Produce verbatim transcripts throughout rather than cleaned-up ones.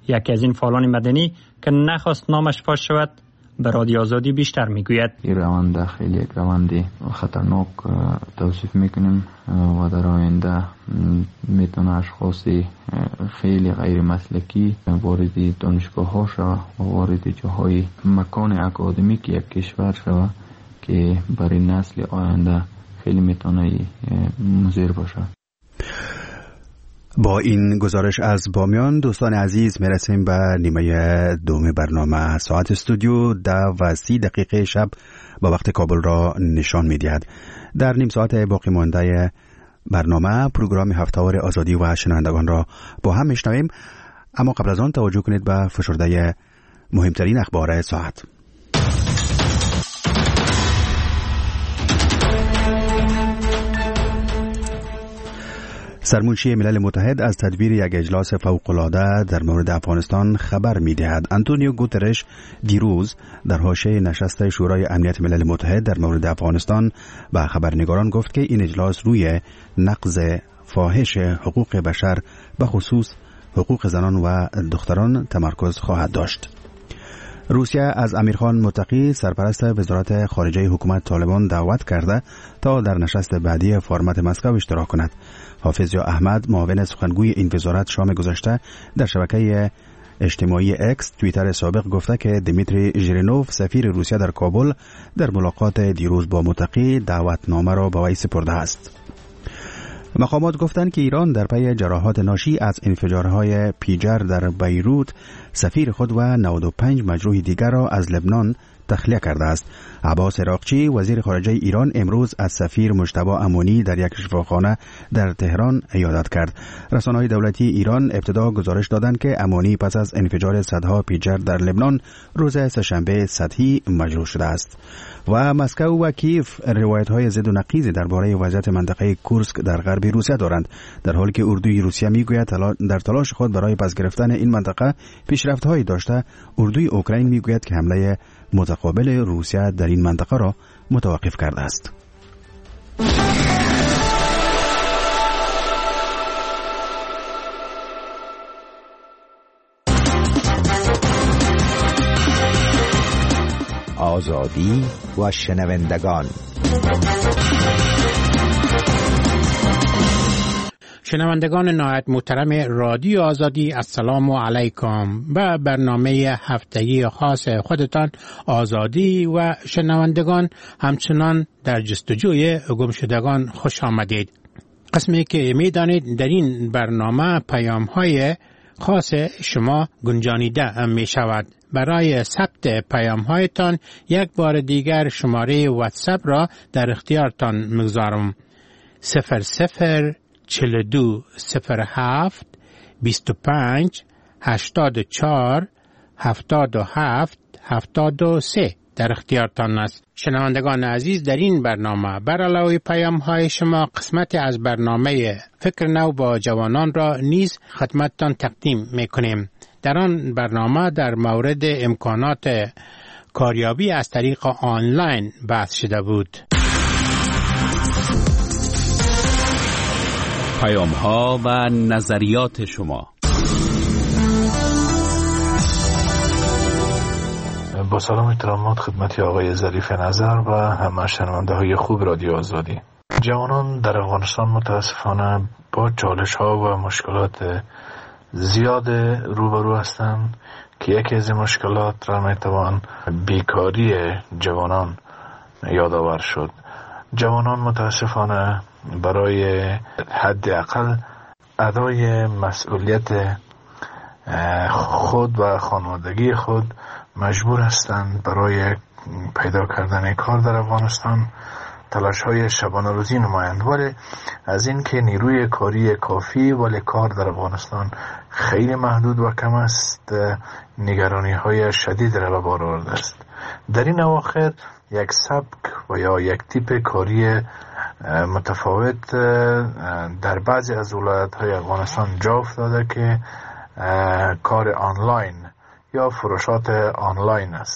یکی از این فعالان مدنی که نخواست نامش فاش شود به رادیو آزادی بیشتر میگوید. این روند خیلی یک روند خطرناک توصیف میکنیم و در آینده میتونه اشخاصی خیلی غیر مسلکی وارد دانشگاه ها شود و وارد جاهای مکان اکادمیک یک کشور شود که برای نسل آینده خیلی میتونه مضر باشه. با این گزارش از بامیان دوستان عزیز میرسیم به نیمه دوم برنامه. ساعت استودیو ده و سی دقیقه شب با وقت کابل را نشان میدهد. در نیم ساعت باقی مانده برنامه پروگرام هفته‌وار آزادی و شنوندگان را با هم میشنویم، اما قبل از آن توجه کنید به فشرده مهمترین اخبار ساعت. سرمنشی ملل متحد از تدبیر یک اجلاس فوق‌العاده در مورد افغانستان خبر می‌دهد. آنتونیو گوترش دیروز در حاشیه نشست شورای امنیت ملل متحد در مورد افغانستان به خبرنگاران گفت که این اجلاس روی نقض فاحش حقوق بشر به خصوص حقوق زنان و دختران تمرکز خواهد داشت. روسیه از امیرخان متقی سرپرست وزارت خارجه حکومت طالبان دعوت کرده تا در نشست بعدی فرمت مسکو اشتراک کند. حافظیا احمد معاون سخنگوی این وزارت شام گذشته در شبکه اجتماعی اکس توییتر سابق گفته که دیمیتری ژیرینوف سفیر روسیه در کابل در ملاقات دیروز با متقی دعوتنامه را به وی سپرده است. مقامات گفتند که ایران در پی جراحات ناشی از انفجارهای پیجر در بیروت سفیر خود و نود و پنج مجروح دیگر را از لبنان تخلیه کرده است. عباس عراقچی وزیر خارجه ایران امروز از سفیر مجتبی امانی در یک شفاخانه در تهران عیادت کرد. رسانه‌های دولتی ایران ابتدا گزارش دادند که امانی پس از انفجار صدها پیجر در لبنان روز سه‌شنبه سطحی مجروح شده است. و مسکو و کیف روایت‌های ضد و نقیض درباره وضعیت منطقه کورسک در غرب روسیه دارند، در حالی که اردوی روسیه میگوید در تلاش خود برای پس گرفتن این منطقه پیشرفت‌هایی داشته. اردوی اوکراین میگوید که حمله متقابل روسیه در این منطقه را متوقف کرده است. آزادی و شنوندگان. شنوندگان نهایت محترم رادیو آزادی، السلام علیکم. به برنامه هفتگی خاص خودتان آزادی و شنوندگان همچنان در جستجوی گمشدگان خوش آمدید. قسمی که میدانید در این برنامه پیام های خاص شما گنجانیده می شود. برای ثبت پیام هایتان یک بار دیگر شماره واتساپ را در اختیارتان میگذارم. صفر صفر چهل و دو صفر هفت بیست و پنج هشتاد و چهار هفتاد و هفت هفتاد و سه در اختیارتان است. شنوندگان عزیز، در این برنامه بر علاوه پیام های شما قسمت از برنامه فکر نو با جوانان را نیز خدمتتان تقدیم میکنیم. در آن برنامه در مورد امکانات کاریابی از طریق آنلاین بحث شده بود. پیام ها و نظریات شما. با سلام احترامات خدمت آقای ظریف نظر و همه شنونده های خوب رادیو آزادی. جوانان در افغانستان متاسفانه با چالش ها و مشکلات زیاد روبرو هستند که یکی از این مشکلات را میتوان بیکاری جوانان یادآور شد. جوانان متاسفانه برای حداقل ادای مسئولیت خود و خانوادگی خود مجبور هستند برای پیدا کردن کار در افغانستان تلاش های شبانه روزی نمایند، ولی از این که نیروی کاری کافی ولی کار در افغانستان خیلی محدود و کم است، نگرانی های شدید را به بار آورده است. در این اواخر یک سبک و یا یک تیپ کاری متفاوت در بعضی از ولایت های افغانستان جا افتاده که کار آنلاین یا فروشات آنلاین است.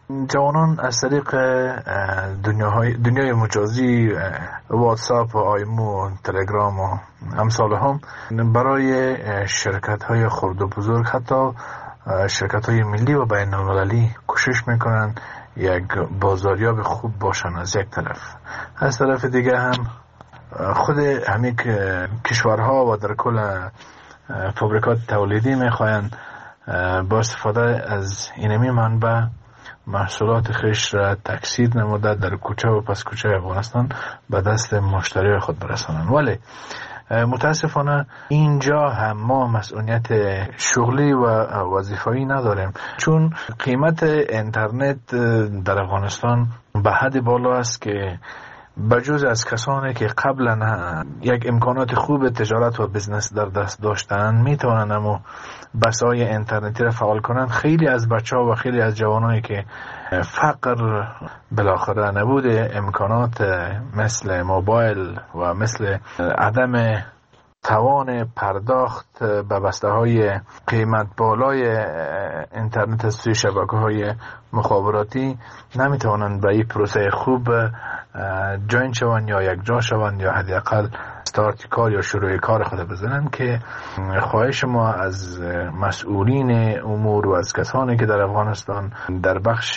جوانان از طریق دنیاهای دنیای مجازی، واتساپ و آیمو، تلگرام و امثال هم برای شرکت های خرد و بزرگ، حتی شرکت های ملی و بین المللی کوشش میکنن یک بازاریاب خوب باشن از یک طرف. از طرف دیگه هم خود همین کشورها و در کل فابریکات تولیدی میخواین با استفاده از اینمی منبع محصولات خیش را تکثیر نموده در کوچه و پس کوچه افغانستان به دست مشتری خود برسانند. ولی متاسفانه اینجا هم ما مسئولیت شغلی و وظیفه‌ای نداریم، چون قیمت اینترنت در افغانستان به حد بالا است که بجز از کسانی که قبلا یک امکانات خوب تجارت و بزنس در دست داشتن میتونن اما بسای اینترنتی را فعال کنند، خیلی از بچه ها و خیلی از جوانایی که فقر بالاخره نبود امکانات مثل موبایل و مثل عدم توان پرداخت به بسته های قیمت بالای اینترنت از سوی شبکه های مخابراتی نمیتوانند به این پروسه خوب جوین شوند یا یک جا شوند یا حداقل استارت کار یا شروع کار خود بزنند. که خواهش ما از مسئولین امور و از کسانی که در افغانستان در بخش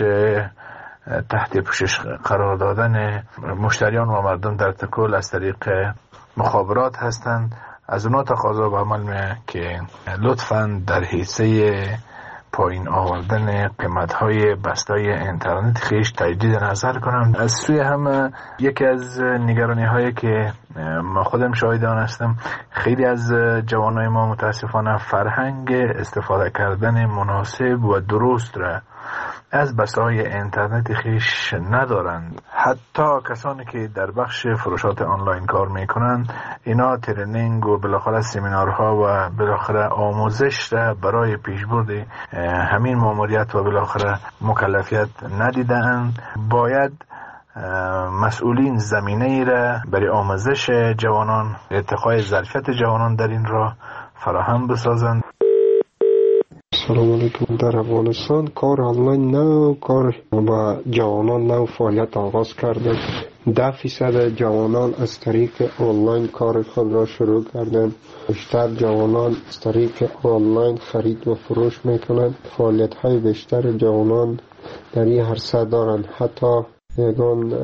تحت پوشش قرار دادن مشتریان و مردم در تکل از طریق مخابرات هستند، از اونا تقاضا به عمل میه که لطفاً در حیثه پایین آوردن قیمت‌های بسته‌های اینترنت خیش تجدید نظر کنم. از سوی هم یکی از نگرانی‌هایی که ما خودم شاهد آن هستم، خیلی از جوانای ما متاسفانه فرهنگ استفاده کردن مناسب و درست را از بسته‌های اینترنت خیش ندارند. حتی کسانی که در بخش فروشات آنلاین کار میکنند، اینا ترنینگ و بالاخره سمینارها و بالاخره آموزش را برای پیشبرد همین ماموریت و بالاخره مکلفیت ندیدند. باید مسئولین زمینه ای را برای آموزش جوانان، ارتقای ظرفیت جوانان در این راه فراهم بسازند. سلام علیکم. در افغانستان کار آنلاین نو کار با جوانان نو فعالیت آغاز کرده. ده فیصد جوانان از طریق آنلاین کار خود را شروع کردن. بیشتر جوانان از طریق آنلاین خرید و فروش میکنند. فعالیت های بیشتر جوانان در این عرصه دارند. حتی یگان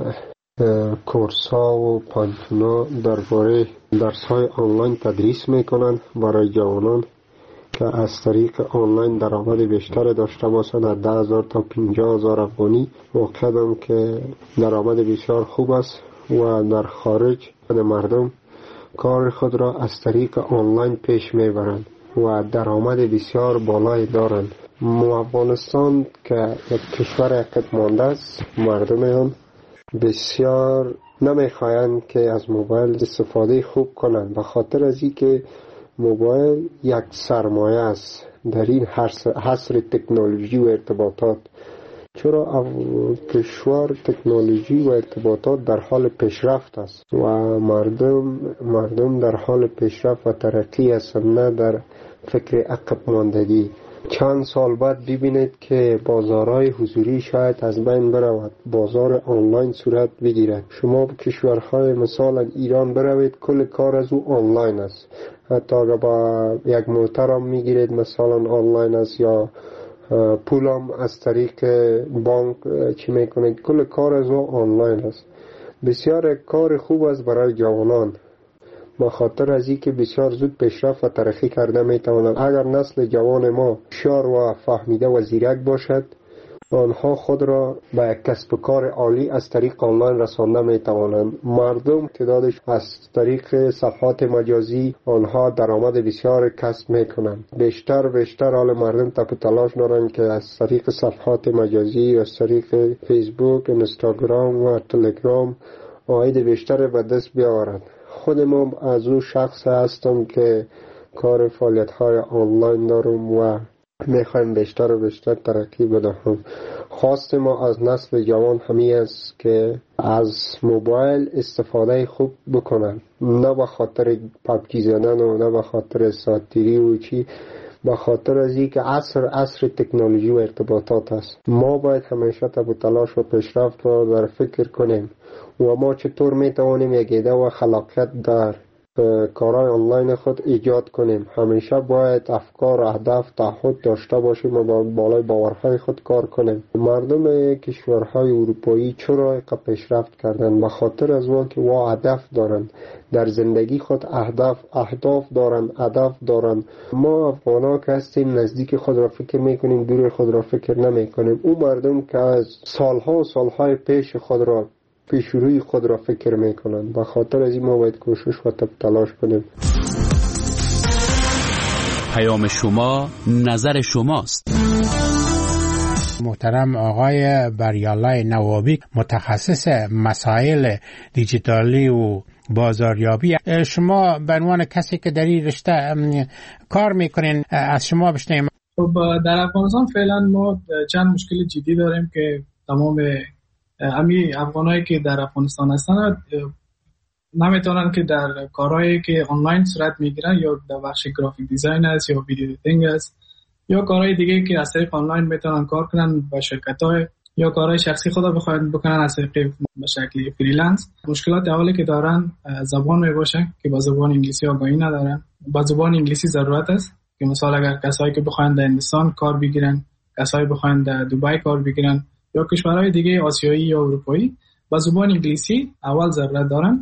کورس ها و پانتونا درباره درس های آنلاین تدریس میکنند برای جوانان که از طریق آنلاین درآمد بیشتر داشته باشند. از ده هزار تا پنجاه هزار افغانی واقعا که درآمد بسیار خوب است و در خارج مردم کار خود را از طریق آنلاین پیش میبرند و درآمد بسیار بالایی دارند. افغانستان که یک کشور عقب مانده است، مردم هم بسیار نمیخواهند که از موبایل استفاده خوب کنند، به خاطر از این که موبایل یک سرمایه است در این حصر تکنولوژی و ارتباطات. چرا کشور تکنولوژی و ارتباطات در حال پیشرفت است و مردم مردم در حال پیشرفت و ترقی هستند، نه در فکر عقب ماندگی. چند سال بعد ببینید که بازارهای حضوری شاید از بین برود، بازار آنلاین صورت بگیرد. شما به کشورهای مثال ایران بروید، کل کار از او آنلاین است. حتی اگر با یک محترم میگیرید مثلا آنلاین است یا پولم از طریق بانک چی میکنید، کل کار از او آنلاین است. بسیار کار خوب است برای جوانان، به خاطر از اینکه بسیار زود پیشرفت و ترقی کرده میتوانند. اگر نسل جوان ما هوشیار و فهمیده و زیرک باشد، آنها خود را به یک کسب کار عالی از طریق آنلاین رسانده میتوانند. مردم تعدادش از طریق صفحات مجازی آنها درآمد بسیار کسب میکنند. بیشتر بیشتر حال مردم تپ تلاش دارند که از طریق صفحات مجازی، از طریق فیسبوک، اینستاگرام و تلگرام عاید بیشتر به دست بیاورند. خود ما از اون شخص هستم که کار فعالیت های آنلاین دارم و میخوایم بیشتر و بیشتر ترقی بدهم. خواست ما از نسل جوان همی است که از موبایل استفاده خوب بکنن، نه به خاطر پابجی زدن و نه به خاطر ساتیری و چی، به خاطر از اینکه عصر عصر تکنولوژی و ارتباطات است. ما باید همیشه تب و تلاش و پیشرفت رو در فکر کنیم و ما چطور میتوانیم یک ایده و خلاقیت در کارهای آنلاین خود ایجاد کنیم. همیشه باید افکار، اهداف، تعهد داشته باشیم و با بالای باورهای خود کار کنیم. مردم کشورهای اروپایی چرا اینقدر پیشرفت کردن؟ به خاطر از اون که وا هدف دارن در زندگی خود، اهداف اهداف دارن، هدف دارن. ما افغانا که هستیم نزدیک خود را فکر میکنیم، دور خود را فکر نمیکنیم. اون مردم که از سالها و سالهای پیش خود را پیش روی خود را فکر میکنند. به خاطر از این ما باید کوشش و تلاش کنیم. پیام شما نظر شماست. محترم آقای بریالله نوابی، متخصص مسائل دیجیتالی و بازاریابی، شما به عنوان کسی که در این رشته کار میکنین از شما بشنویم. خب در افغانستان فعلا ما چند مشکل جدی داریم که تمام امی افغانایی که در افغانستان هستن نمیتونن که در کارهایی که آنلاین صورت میگیرن یا در بخش گرافیک دیزاین است یا ویدیو ادیتینگ است یا کارهای دیگه که از طریق آنلاین میتونن کار کنن با شرکت‌های یا کارهای شخصی خود بخواید بکنن از طریق به شکل فریلنس. مشکلات اولی که دارن زبان میباشه که با زبان انگلیسی آگاهی ندارن. با زبان انگلیسی ضرورت است که مثلا اگر کسایی که بخواید در هندوستان کار بگیرن، کسایی بخواید در دبی کار بگیرن یا کشورهای دیگه آسیایی یا اروپایی، با زبان انگلیسی اول ضرورت دارن.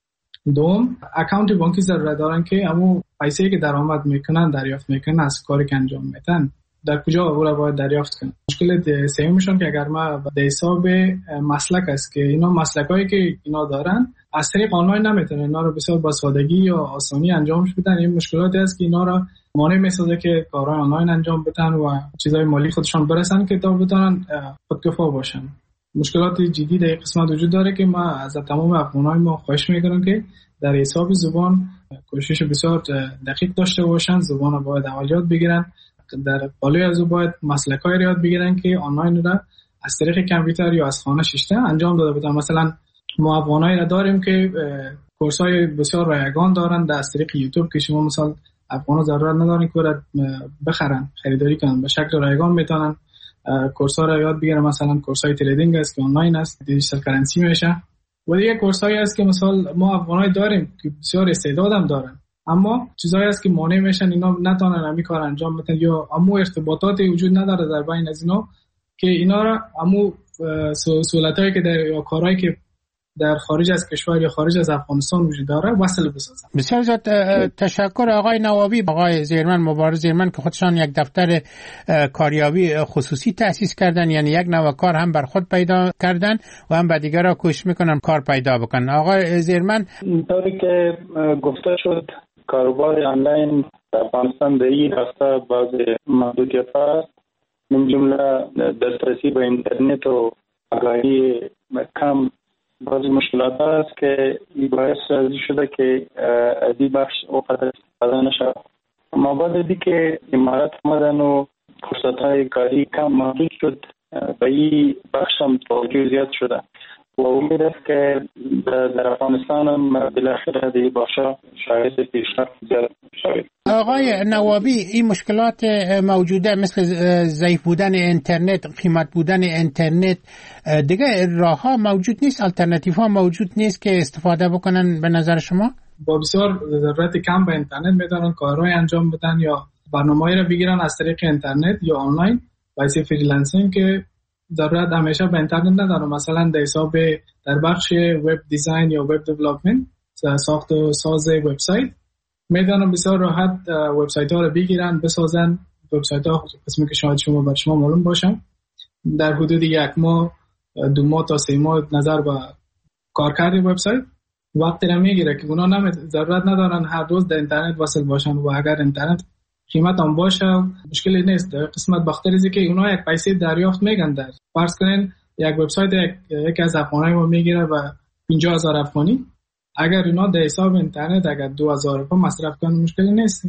دوم، اکانت بانکی ضرورت دارن که همون پیسه‌ای که درآمد میکنن دریافت میکنن از کاری که انجام میدن در کجا او را باید دریافت کنن. مشکل سومشون که اگر ما به حساب مسلک است که اینا مسلکایی که اینا دارن از طریق آنلاین نمیتونن اینا رو بسیار با سادگی یا آسانی انجامش بدن. این مشکلاتی است که اینا را مانع میسازه که کارهای آنلاین انجام بدن و چیزای مالی خودشون برسن که تا بتونن خودکفا باشن. مشکلات جدی در قسمت وجود داره که ما از تمام افغانای ما خواهش میکنم که در حساب زبان کوشش بسیار دقیق داشته باشن، زبان رو باید اول یاد بگیرن، در بالای از او باید مسلک‌های رو یاد بگیرن که آنلاین رو از طریق کامپیوتر یا از خانه شیشته انجام داده بودن. مثلا ما افغانایی را داریم که کورس‌های بسیار رایگان دارن در از طریق یوتیوب که شما مثلا افغانا ضرورت ندارن که رو بخرن، خریداری کنن، به شکل رایگان میتونن کورس‌ها را یاد بگیرن. مثلا کورس‌های تریدینگ است که آنلاین است، دیجیتال کرنسی میشه. و دیگه کورس‌هایی است که مثلا ما افغانایی داریم که بسیار استعدادم دارن، اما چیزایی است که مانع میشن اینا نتونن همین کار انجام بدن یا امو ارتباطاتی وجود نداره در بین از اینا که اینا را امو سهولتایی که در یا کارهایی که در خارج از کشور یا خارج از افغانستان وجود داره وصل بسازن. بسیار زیاد تشکر آقای نوابی. آقای زیرمن، مبارز زیرمن که خودشان یک دفتر کاریابی خصوصی تأسیس کردن، یعنی یک نوع کار هم بر خود پیدا کردن و هم به دیگران کوشش میکنن کار پیدا بکنن. آقای زیرمن، طوری که گفته شد کاروبار آنلاین در افغانستان به این راستا بعض محدودیت هست، من جمله دسترسی به اینترنت و آگاهی کم. بعضی مشکلات هست که این باعث شده که از این بخش اوقات استفاده نشد. ما بعد دی که امارات آمدن و فرصت‌های کاری کم محدود شد، به این بخش هم توجه زیاد شده و امید است که در افغانستان هم بالاخره در این بخش شاید پیشرفت زیاد شود. آقای نوابی، این مشکلات موجوده مثل ضعیف بودن اینترنت، قیمت بودن اینترنت، دیگه راه ها موجود نیست، الटरनेटिव ها موجود نیست که استفاده بکنن به نظر شما؟ با بسیار ضرورت کم به اینترنت میتونن کارهای انجام بدن یا برنامه‌ای را بگیرن از طریق اینترنت یا آنلاین واسه فریلنسینگ که ضرورت همیشه به اینترنت نداره. مثلا در حساب در بخش وب دیزاین یا وب دیولپمنت، ساخت و ساز وبسایت، میدونن بسیار راحت وبسایت ها رو بگیرن بسازن. وبسایت ها قسمی که شاید شما بر شما معلوم باشه در حدود یک ماه دو ماه تا سه ماه نظر به کارکرد وبسایت وقتی را میگیره که اونا نمی ضرورت ندارن هر روز در اینترنت وصل باشن و اگر اینترنت قیمت هم باشه مشکلی نیست. در قسمت بختریزی که اونا یک پیسه دریافت میگن، در فرض کنین یک وبسایت یک یکی از افغانای ما میگیره و پنجاه هزار افغانی، اگر اینا در حساب اینترنت اگر دو هزار افغان مصرف کنن مشکلی نیست.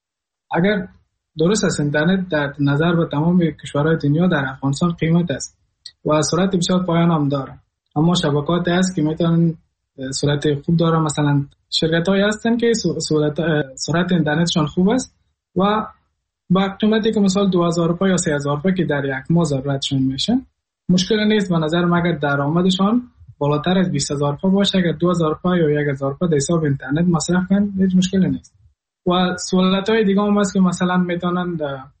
اگر درست است اینترنت در نظر به تمام کشورهای دنیا در افغانستان قیمت است و سرعت بسیار پایان هم داره، اما شبکات هست که میتونن سرعت خوب داره. مثلا شرکت‌هایی هستن که سرعت سرعت اینترنتشون خوب است و با قیمتی که مثلا دو هزار روپیه یا سه هزار روپیه که در یک ماه ضرورتشون میشه، مشکل نیست به نظر من اگر درآمدشان بالاتر از بیست هزار روپیه باشه، اگر دو هزار روپیه یا یک هزار روپیه در حساب اینترنت مصرف کنن هیچ مشکلی نیست. و سهولت‌های دیگه هم هست که مثلا میتونن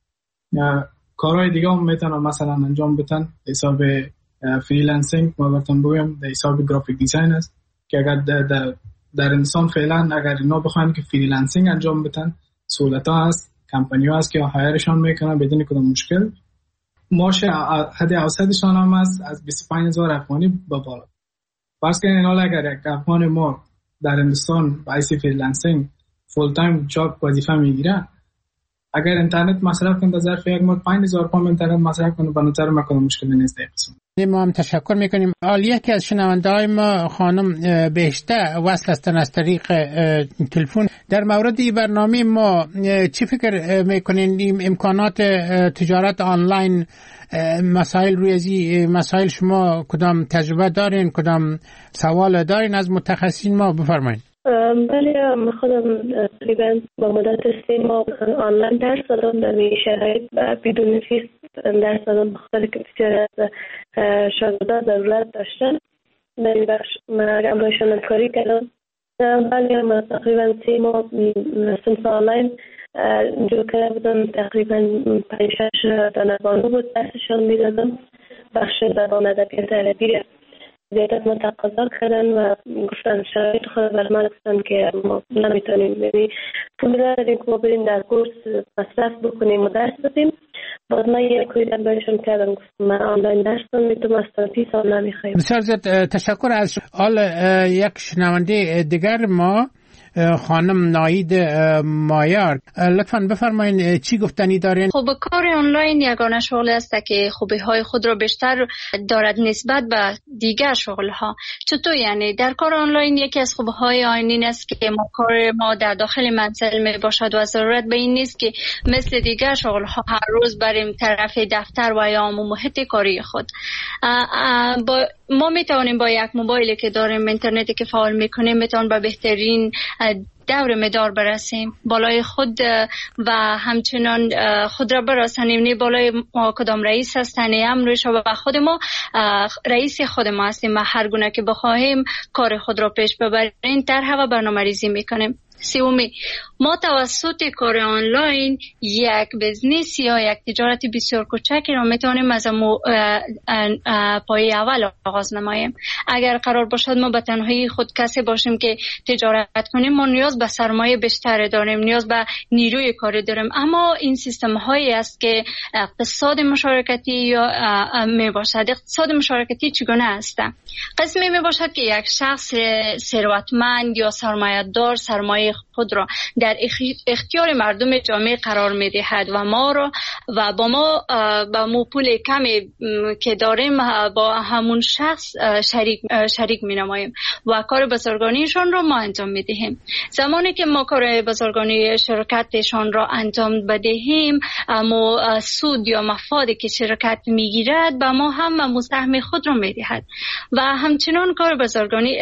کارهای دیگه هم میتونن مثلا انجام بدن. حساب فریلنسینگ ما براتون بگم، در حساب گرافیک دیزاین است که اگر در, در, در انسان فعلا اگر اینا بخواین که فریلنسینگ انجام بدن، سهولت‌ها هست، کمپانی‌ها هست که هایرشان میکنن بدون کدام مشکل. معاش حد اوسطشان هم هست از بیست و پنج هزار افغانی به بالا. فرض کنین حالا اگر یک افغان ما در هندوستان با ایسی فریلنسینگ فول تایم جاب وظیفه میگیره، اگر اینترنت مصرف کنه در ظرف یک ماه پنج هزار پوند اینترنت مصرف کنه، به نظر من کدام مشکلی نیست در قسم. ما هم تشکر میکنیم. عالیه که از شنونده‌های ما خانم بهشته وصل هستن از طریق تلفن. در مورد این برنامه ما چی فکر میکنین؟ امکانات تجارت آنلاین، مسائل روی ازی مسائل شما کدام تجربه دارین، کدام سوال دارین از متخصصین ما؟ بفرمایید. بله، من خودم تقریبا با مدت سه ماه آنلاین درس دادم در این شرایط بدون فیس درس دادم، بخاطر که بسیار از شاگردان ضرورت داشتن. در این بخش من امرایشان کاری کردم. بله، من تقریبا سه ماه سنف آنلاین جو کرده بودم. تقریبا پنج شش دانشگاه بود درسشان میدادم. بخش زبان ادبیات عربی زیادت ما تقاضا کردن و گفتن شرایط خود بر ما گفتن که ما نمیتونیم، یعنی پول نداریم که ما بریم در کورس مصرف بکنیم و درس بدیم. بعد من یک کوی در برشون کردم، گفتم من آنلاین درس میتونم از تانتی سال نمیخوایم. بسیار زیاد تشکر. از حال یک شنونده دیگر ما خانم ناید مایار، لطفاً بفرمایید چی گفتنی دارین؟ خب کار آنلاین یگانه شغل است که خوبی های خود را بیشتر دارد نسبت به دیگر شغل ها. چطور یعنی؟ در کار آنلاین یکی از خوبی های آن این است که ما کار ما در داخل منزل می باشد و ضرورت به این نیست که مثل دیگر شغل ها هر روز بریم طرف دفتر و یا محیط کاری خود. با ما می توانیم با یک موبایلی که داریم، اینترنتی که فعال میکنیم، میتونیم به بهترین دور مدار برسیم، بالای خود و همچنان خود را برسانیم. نه بالای ما کدام رئیس هستن امرش و خود ما رئیس خود ما هستیم و هر گونه که بخواهیم کار خود را پیش ببریم طرح و برنامه ریزی میکنیم. سومی، ما توسط کار آنلاین یک بزنس یا یک تجارت بسیار کوچکی را میتونیم از پای اول آغاز نماییم. اگر قرار باشد ما به تنهایی خود کسی باشیم که تجارت کنیم، ما نیاز به سرمایه بیشتر داریم، نیاز به نیروی کاری داریم. اما این سیستم هایی است که اقتصاد مشارکتی یا می باشد. اقتصاد مشارکتی چگونه است؟ قسمی می باشد که یک شخص ثروتمند یا سرمایه دار سرمایه خود را در اختیار مردم جامعه قرار می دهد و ما را و با ما با مو پول کمی که داریم با همون شخص شریک شریک می نماییم و کار بازرگانیشان را ما انجام می دهیم. زمانی که ما کار بازرگانی شرکتشان را انجام بدهیم، ما سود یا مفادی که شرکت می گیرد با ما هم مساهم خود را می دهد و همچنان کار بازرگانی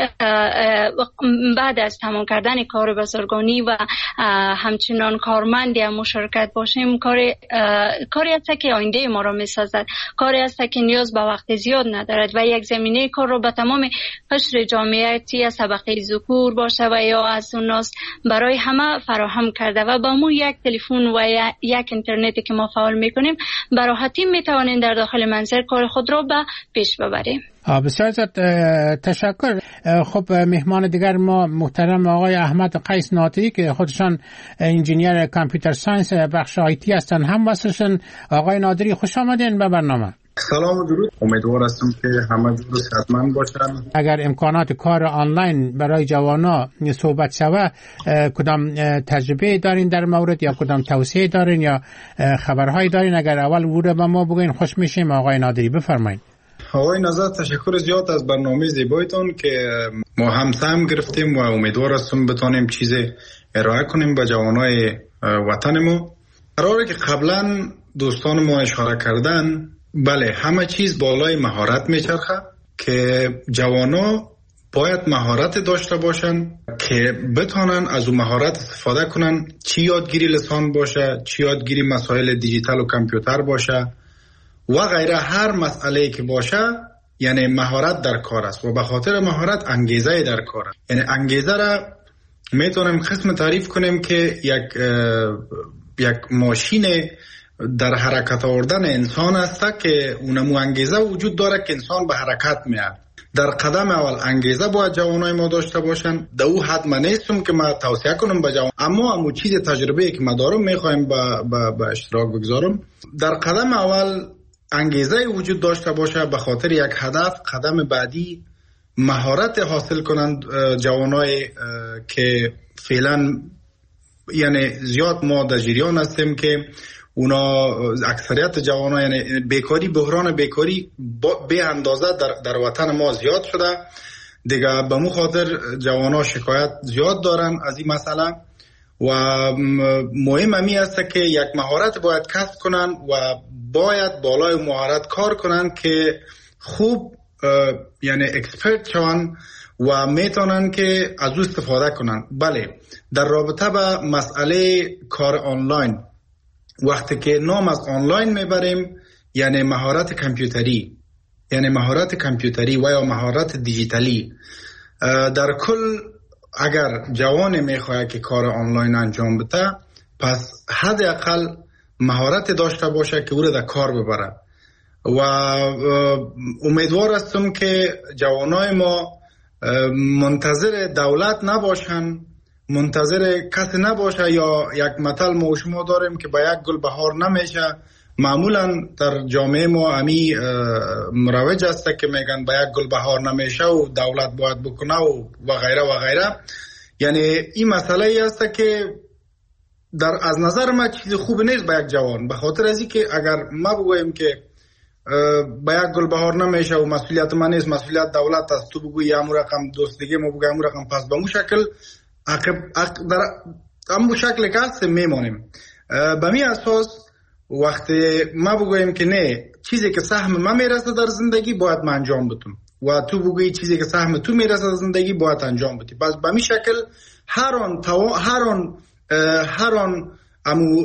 بعد از تمام کردن کار بازرگانی و همچنان کارمندی هم مشارکت باشیم، کاری کاری است که آینده ما را می سازد، کاری است که نیاز به وقت زیاد ندارد و یک زمینه کار را به تمام قشر جامعیتی از طبقه ذکور باشه و یا از اوناس برای همه فراهم کرده و با مو یک تلفن و یک اینترنتی که ما فعال میکنیم به راحتی میتوانیم در داخل منزل کار خود را به پیش ببریم. بسیار تشکر. خب مهمان دیگر ما محترم آقای احمد قیس ناطقی که خودشان انجینیر کامپیوتر ساینس بخش آیتی هستند هم واسهشون. آقای نادری خوش آمدین به برنامه. سلام و درود. امیدوار هستم که همه جور صحتمند باشن. اگر امکانات کار آنلاین برای جوانا صحبت شود، کدام تجربه دارین در مورد یا کدام توصیه دارین یا خبرهایی دارین؟ اگر اول ورود به ما بگین خوش میشیم. آقای نادری بفرمایید. آقای نظر تشکر زیاد از برنامه زیبایتون که ما هم سهم گرفتیم و امیدوار هستم بتونیم چیز ارائه کنیم به جوانای وطن ما. قراره که قبلا دوستان ما اشاره کردن، بله همه چیز بالای مهارت میچرخه که جوانا باید مهارت داشته باشن که بتونن از اون مهارت استفاده کنن، چی یادگیری لسان باشه، چی یادگیری مسائل دیجیتال و کامپیوتر باشه و غیره. هر مسئله که باشه یعنی مهارت در کار است و به خاطر مهارت انگیزه در کار است. یعنی انگیزه را میتونیم قسم تعریف کنیم که یک یک ماشین در حرکت آوردن انسان است که اونمو انگیزه وجود داره که انسان به حرکت میاد. در قدم اول انگیزه باید جوانای ما داشته باشن. در او حد من نیستم که ما توصیه کنم به جوان، اما امو چیز تجربه که ما دارم میخوایم به با اشتراک بگذارم. در قدم اول انگیزه وجود داشته باشه به خاطر یک هدف. قدم بعدی مهارت حاصل کنند جوانای که فعلا یعنی زیاد ما در جریان هستیم که اونا اکثریت جوانان یعنی بیکاری، بحران بیکاری به اندازه در, در وطن ما زیاد شده دیگه. به مو خاطر جوانان شکایت زیاد دارن از این مسئله و مهم امی است که یک مهارت باید کسب کنن و باید بالای مهارت کار کنن که خوب یعنی اکسپرت شون و میتونن که از او استفاده کنن. بله، در رابطه با مسئله کار آنلاین، وقتی که نام از آنلاین میبریم یعنی مهارت کامپیوتری، یعنی مهارت کامپیوتری و یا مهارت دیجیتالی. در کل اگر جوان میخواد که کار آنلاین انجام بده، پس حداقل مهارت داشته باشه که او را در کار ببره. و امیدوار هستم که جوانای ما منتظر دولت نباشن، منتظر کسی نباشه. یا یک مثل ما شما داریم که با یک گل بهار نمیشه. معمولا در جامعه ما امی مروج است که میگن با یک گل بهار نمیشه و دولت باید بکنه و و غیره و غیره. یعنی این مسئله ای است که در از نظر ما چیز خوب نیست با یک جوان، به خاطر از اینکه اگر ما بگوییم که با یک گل بهار نمیشه و مسئولیت من نیست، مسئولیت دولت است، تو بگویی امو رقم دوستگی ما بگوییم امو رقم، پس به مو شکل عقب در امو شکل که هست میمانیم. به می اساس وقتی ما بگوییم که نه، چیزی که سهم من میرسه در زندگی باید من انجام بدم و تو بگویی چیزی که سهم تو میرسه در زندگی باید انجام بدی، پس به می شکل هر آن هر آن هر آن امو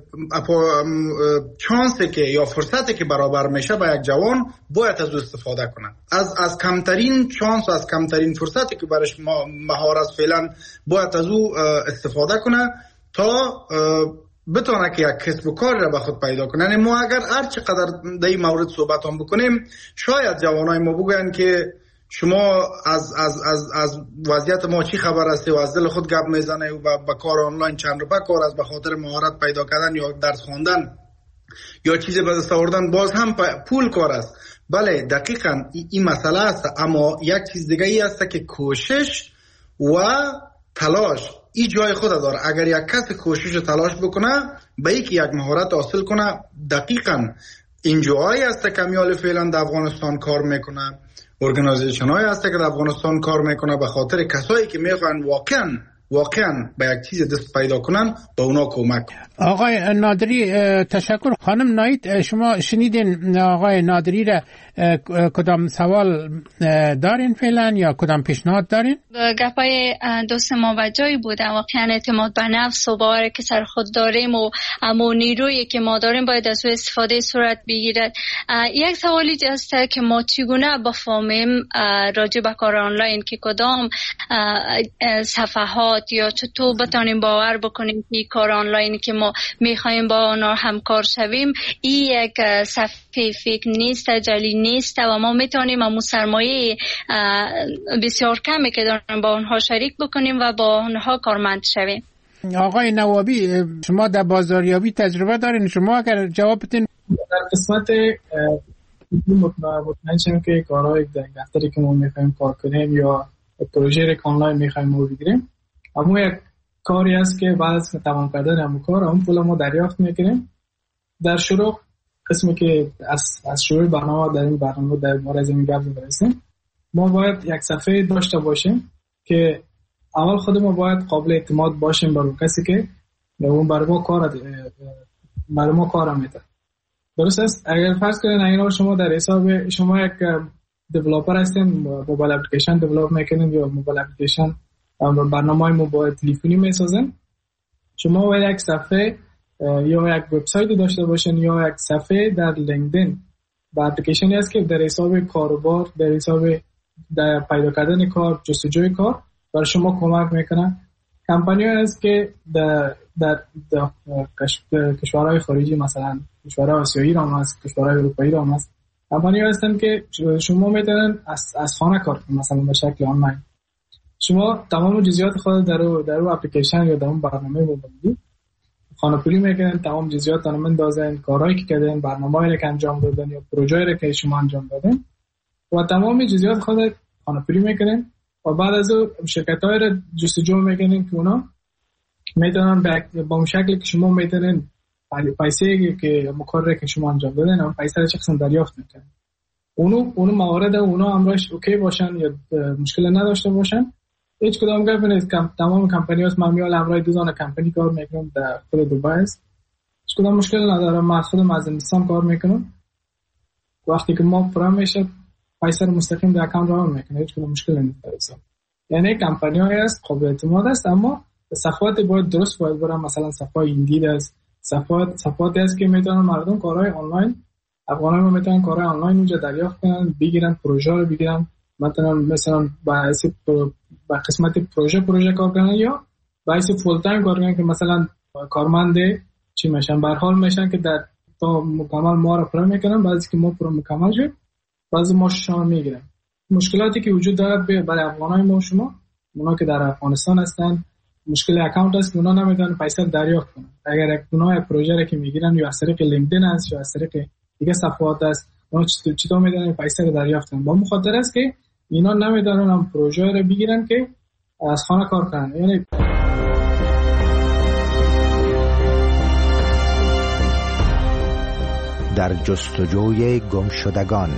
چانسی که یا فرصتی که برابر میشه با یک جوان باید از او استفاده کنه. از از کمترین چانس، از کمترین فرصتی که برش مهارت فعلا باید از او استفاده کنه تا بتونه که یک کسب و کار را به خود پیدا کنه. یعنی ما اگر هر چقدر در این مورد صحبت هم بکنیم، شاید جوانای ما بگن که شما از از از از وضعیت ما چی خبر هستی و از دل خود گپ میزنه و با کار آنلاین چند روپه کار از به خاطر مهارت پیدا کردن یا درس خواندن یا چیزی به دست آوردن باز هم پول کار است. بله دقیقاً این مسئله است، اما یک چیز دیگه ای است که کوشش و تلاش این جای خود داره. اگر یک کس کوشش و تلاش بکنه به اینکه یک مهارت حاصل کنه، دقیقاً این جایی است که میال فعلا در افغانستان کار میکنه، ارگانیزیشن های هست که در افغانستان کار میکنه به خاطر کسایی که میخوان واقعا واقعا به یک چیز دست پیدا کنن به اونا کمک. آقای نادری تشکر. خانم نایت، شما شنیدین آقای نادری را، کدام سوال دارین فعلا یا کدام پیشنهاد دارین؟ گپای دوست ما و جایی بوده، واقعا اعتماد به نفس و باور که سر خود داریم و اما نیرویی که ما داریم باید از او استفاده صورت بگیرد. یک سوالی هست که ما چگونه بفهمیم راجع به کار آنلاین که کدام صفحات یا چطور بتانیم باور بکنیم که کار آنلاین که ما میخوایم با آنها همکار شویم این یک صفحه فکر نیست، جلی نیست و ما میتونیم امو سرمایه بسیار کمی که داریم با آنها شریک بکنیم و با آنها کارمند شویم. آقای نوابی، شما در بازاریابی تجربه دارین، شما اگر جواب بدین. در قسمت مطمئن شدیم که کارهای دفتری که ما میخوایم کار کنیم یا پروژه را آنلاین میخوایم ما بگیریم، اما یک کاری است که بعد از تمام کردن همون کار اون پول ما دریافت میکنیم. در شروع قسمی که از از شروع برنامه در این برنامه در مورد این گپ می‌رسیم، ما باید یک صفحه داشته باشیم که اول خود ما باید قابل اعتماد باشیم برای کسی که اون برای ما کار برای ما کار میده. درست است؟ اگر فرض کنید اگر شما در حساب شما یک دیولپر هستین، موبایل اپلیکیشن دیولپ میکنین یا موبایل اپلیکیشن برنامه‌های موبایل تلفنی میسازن، شما باید یک صفحه یا یک وبسایت داشته باشین یا یک صفحه در لینکدین با اپلیکیشنی است که در حساب کاروبار، در حساب در پیدا کردن کار، جستجوی کار برای شما کمک میکنه. کمپانی‌ها هست که در در, در کشورهای خارجی، مثلا کشورهای آسیایی را هست، کشورهای اروپایی را هست، کمپانی‌ها هستن که شما میتونن از از خانه کار کنید، مثلا به شکل آنلاین. شما تمام جزئیات خود در در اون اپلیکیشن یا در اون برنامه موبایلی خانه‌پولی میکنن، تمام جزئیات رو میندازن، کارهایی که کردن، برنامه‌ای که انجام دادن یا پروژه‌ای که شما انجام دادن و تمام جزئیات خود خانه‌پولی میکنن و بعد از اون شرکت‌های را جستجو میکنن که اونا میتونن با اون شکلی که شما میتونن پیسه که مقرره که شما انجام دادن اون پیسه رو شخصا دریافت میکنن. اونو اونو موارد اونا امرش اوکی باشن یا مشکل نداشته باشن، هیچ کدام گپ نیست. تمام کمپانی‌ها معمولا امرای دوزان کمپانی کار میکنن در خود دبی است، هیچ کدام مشکل نداره. ما خودم از هندوستان کار میکنم، وقتی که ما پرام میشه پیسه رو مستقیم در اکانت رو میکنه، هیچ کدام مشکل نیست. یعنی کمپانی‌ها هست قابل اعتماد است، اما صفحات باید درست باید برن. مثلا صفحه ایندید است، صفحات صفحاتی است که میتونن مردم کارهای آنلاین، افغانان میتونن کارهای آنلاین اونجا دریافت کنن، بگیرن، پروژه رو بگیرن، مثلا مثلا با با قسمت پروژه پروژه کار کنن یا باعث فول تایم کار کنن که مثلا کارمند چی میشن، به هر حال میشن که در تا مکمل ما رو پر میکنن، بعضی که ما پر مکمل شد بعضی ما شام میگیرن. مشکلاتی که وجود داره برای افغانای ما شما اونا که در افغانستان هستن، مشکل اکانت است، اونا نمیتونن پیسه دریافت کنن. اگر اونا پروژه را که میگیرن یا از طریق لینکدین است یا از طریق دیگه صفحات است، اونا چطور میتونن پیسه رو دریافت کنن؟ با مخاطر است که اینا نمیتونن هم پروژه رو بگیرن که از خانه کار کنن. یعنی در جستجوی گمشدگان.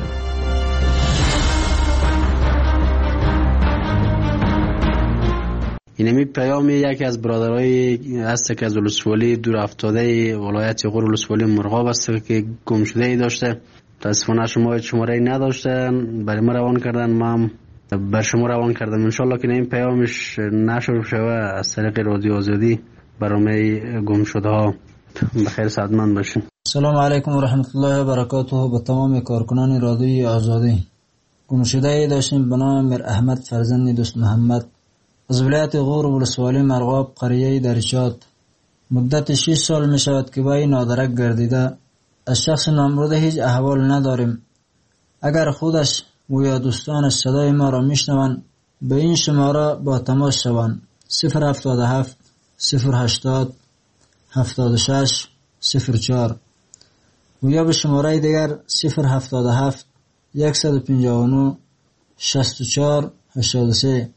اینمی پیام یکی از برادرای هست که از ولسوالی دور افتاده ولایت غور ولسوالی مرغاب است که گم شده ای داشته. متاسفانه شما شماره نداشتن، برای ما روان کردن، ما بر شما روان کردم. ان شاءالله که این پیامش نشر شوه از طریق رادیو آزادی برنامه گم شده ها. بخیر سعادتمند باشین. سلام علیکم و رحمت الله و برکاته. به تمام کارکنان رادیوی آزادی. گم شده ای داشتیم به نام میر احمد فرزند دوست محمد از ولایت غور ولسوالی مرغاب قریه درشات. مدت شش سال می شود که با این نادرک گردیده. از شخص نامبرده هیچ احوال نداریم. اگر خودش و یا دوستانش صدای ما را میشنوند به این شماره با تماس شوند: صفر هفتاد و هفت صفر هشتاد هفتاد و شش صفر چهار و یا به شماره دیگر صفر هفتاد و هفت صد و پنجاه و نه شصت و چهار هشتاد و سه.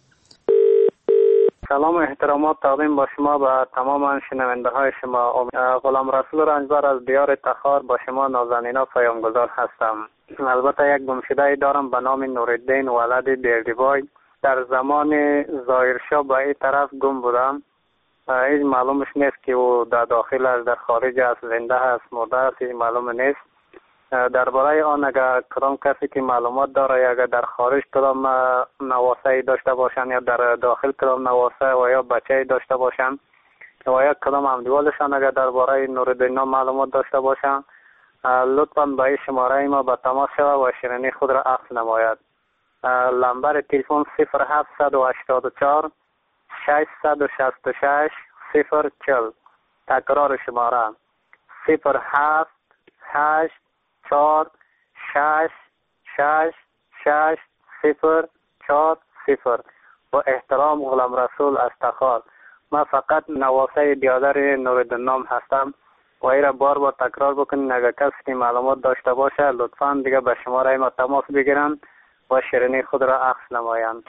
سلام و احترامات تقدیم با شما به تمام شنونده های شما. غلام رسول رنجبر از دیار تخار با شما نازنینا پیامگذار هستم. البته یک گمشده دارم به نام نورالدین ولد بیردیبای. در زمان ظاهرشاه به این طرف گم بودم. هیچ معلومش نیست که او در داخل است، در خارج است، زنده است، مرده است، هیچ معلوم نیست. درباره آن اگر کدام کسی که معلومات داره یا اگر در خارج کدام نواسه داشته باشن یا در داخل کدام نواسه و یا بچه داشته باشن و یا کدام همدیوالشان اگر درباره نورالدین معلومات داشته باشن، لطفاً به این شماره ما به تماس شود و شیرینی خود را عکس نماید. نمبر تلفن صفر هفت هشت چهار ششصد و شصت و شش صفر چهل. تکرار شماره صفر هفت هشت چهار شش شش شش صفر چهار صفر. با احترام غلام رسول از تخار. من فقط نواسه بیادر نورالدین نام هستم و ای را بار بار تکرار بکنین. اگر کسی که معلومات داشته باشه لطفاً دیگه به شماره ما تماس بگیرن و شیرینی خود را عکس نمایند.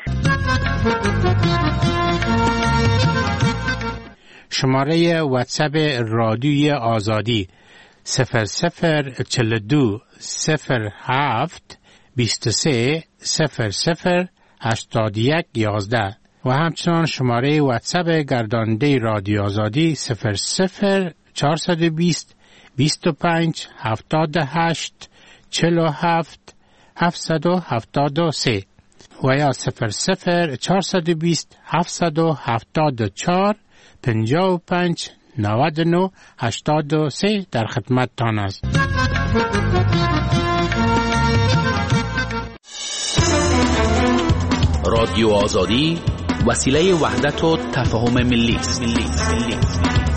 شماره واتساپ رادیوی آزادی صفر صفر چهل و دو صفر هفت بیست و سه صفر صفر هشتاد و یک یازده و همچنان شماره واتساپ گرداننده رادیو آزادی صفر صفر چهارصد و بیست بیست و پنج هفتاد و هشت چهل و هفت هفتصد و هفتاد و سه و یا صفر صفر چهارصد و بیست هفتصد و هفتاد و چهار پنجاه و پنج نود و نه هشتاد و سه در خدمت تان است. رادیو آزادی وسیله وحدت و تفاهم ملی است.